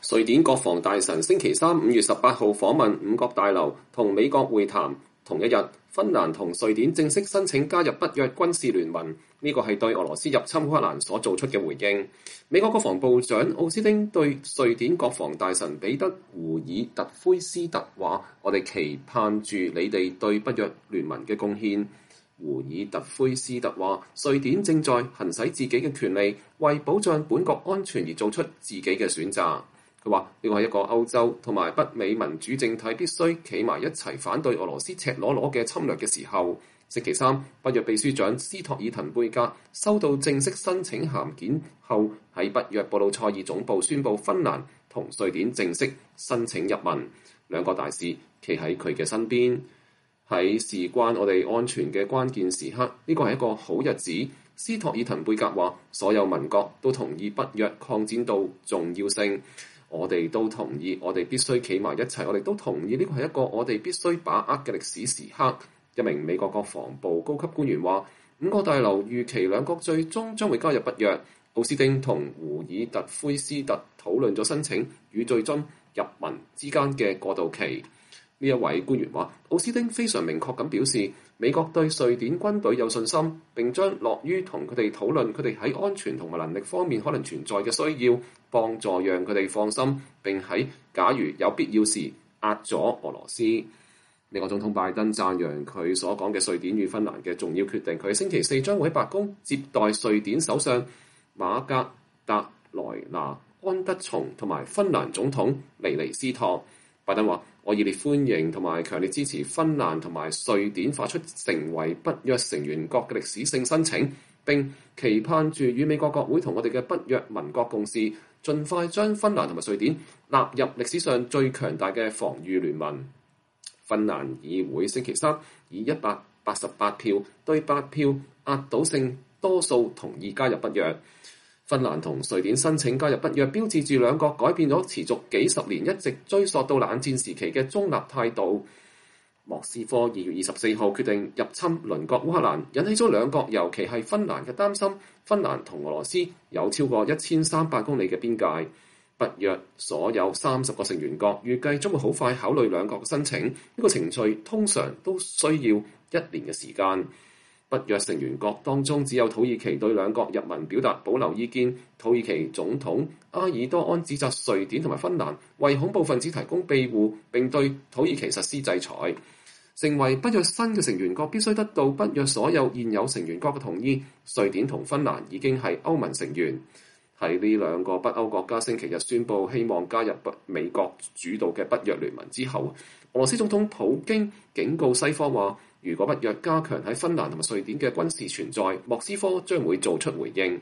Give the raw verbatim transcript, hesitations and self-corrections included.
瑞典國防大臣星期三五月十八號訪問五角大樓，同美國會談。同一日，芬蘭同瑞典正式申請加入北約軍事聯盟，呢個係對俄羅斯入侵烏克蘭所做出嘅回應。美國國防部長奧斯汀對瑞典國防大臣彼得胡爾特奎斯特話：我哋期盼住你哋對北約聯盟嘅貢獻。胡爾特奎斯特話：瑞典正在行使自己嘅權利，為保障本國安全而做出自己嘅選擇。佢話：呢個係一個歐洲同埋北美民主政體必須企埋一齊反對俄羅斯赤裸裸嘅侵略嘅時候。星期三，北約秘書長斯托爾滕貝格收到正式申請函件後，喺北約布魯塞爾總部宣布芬蘭同瑞典正式申請入盟。兩個大使企喺佢嘅身邊。喺事關我哋安全嘅關鍵時刻，呢個係一個好日子。斯托爾滕貝格話：所有盟國都同意北約擴展到重要性。我哋都同意，我哋必須企埋一齊。我哋都同意呢個係一個我哋必須把握嘅歷史時刻。一名美國國防部高級官員話：五角大樓預期兩國最終將會加入北約。奧斯汀同胡爾特奎斯特討論咗申請與最終入盟之間嘅過渡期。呢一位官員話：奧斯汀非常明確咁表示，美國對瑞典軍隊有信心，並將樂於同佢哋討論佢哋喺安全同埋能力方面可能存在嘅需要，幫助讓佢哋放心，並喺假如有必要時壓咗俄羅斯。美國總統拜登讚揚佢所講嘅瑞典與芬蘭嘅重要決定。佢星期四將會喺白宮接待瑞典首相馬格達萊納安德松同埋芬蘭總統尼尼斯托。拜登話：我熱烈歡迎同埋強烈支持芬蘭同埋瑞典發出成為北約成員國嘅歷史性申請，並期盼住與美國國會同我哋嘅北約盟國共事，盡快將芬蘭同埋瑞典納入歷史上最強大嘅防禦聯盟。芬蘭議會星期三以一百八十八票對八票壓倒性多數同意加入北約。芬蘭同瑞典申請加入北約，標誌住兩國改變咗持續幾十年、一直追溯到冷戰時期嘅中立態度。莫斯科二月二十四號決定入侵鄰國烏克蘭，引起咗兩國，尤其係芬蘭嘅擔心。芬蘭同俄羅斯有超過一千三百公里嘅邊界。北約所有三十個成員國預計將會好快考慮兩國嘅申請，呢個程序通常都需要一年嘅時間。北約成員國當中只有土耳其對兩國入盟表達保留意見。土耳其總統埃爾多安指責瑞典同埋芬蘭為恐怖分子提供庇護，並對土耳其實施制裁。成為北約新嘅成員國必須得到北約所有現有成員國嘅同意。瑞典同芬蘭已經係歐盟成員。喺呢兩個北歐國家星期日宣布希望加入北美國主導嘅北約聯盟之後，俄羅斯總統普京警告西方話：如果北約加強喺芬蘭同埋瑞典嘅軍事存在，莫斯科將會做出回應。